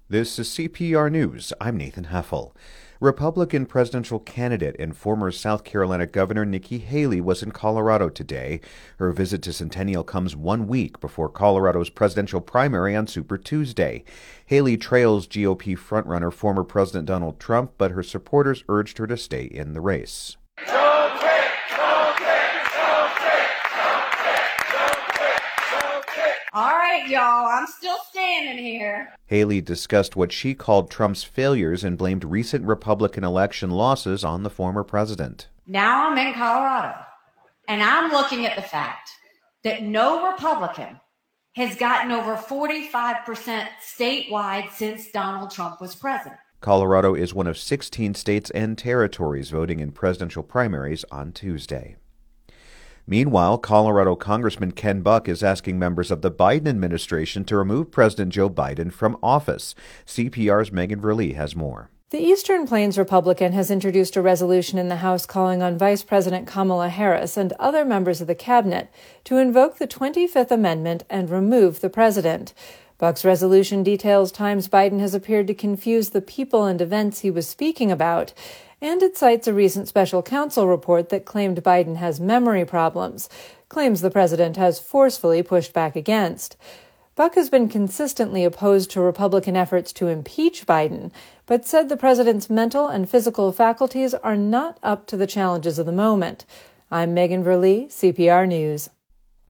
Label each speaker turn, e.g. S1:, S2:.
S1: This is CPR News. I'm Nathan Heffel. Republican presidential candidate and former South Carolina Governor Nikki Haley was in Colorado today. Her visit to Centennial comes 1 week before Colorado's presidential primary on Super Tuesday. Haley trails GOP frontrunner former President Donald Trump, but her supporters urged her to stay in the race.
S2: All right, y'all, I'm still standing here.
S1: Haley discussed what she called Trump's failures and blamed recent Republican election losses on the former president.
S2: Now I'm in Colorado, and I'm looking at the fact that no Republican has gotten over 45% statewide since Donald Trump was president.
S1: Colorado is one of 16 states and territories voting in presidential primaries on Tuesday. Meanwhile, Colorado Congressman Ken Buck is asking members of the Biden administration to remove President Joe Biden from office. CPR's Megan Verlee has more.
S3: The Eastern Plains Republican has introduced a resolution in the House calling on Vice President Kamala Harris and other members of the cabinet to invoke the 25th Amendment and remove the president. Buck's resolution details times Biden has appeared to confuse the people and events he was speaking about, and it cites a recent special counsel report that claimed Biden has memory problems, claims the president has forcefully pushed back against. Buck has been consistently opposed to Republican efforts to impeach Biden, but said the president's mental and physical faculties are not up to the challenges of the moment. I'm Megan Verlee, CPR News.